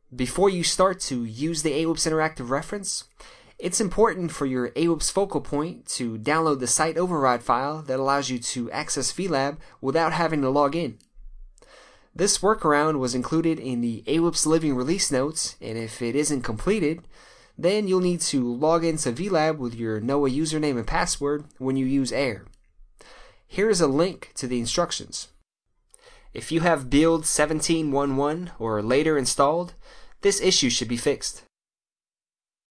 Before you start to use the AWIPS interactive reference, it's important for your AWIPS focal point to download the site override file that allows you to access VLab without having to log in. This workaround was included in the AWIPS Living release notes, and if it isn't completed, then you'll need to log into VLab with your NOAA username and password when you use AIR. Here is a link to the instructions. If you have build 17.1.1 or later installed, this issue should be fixed.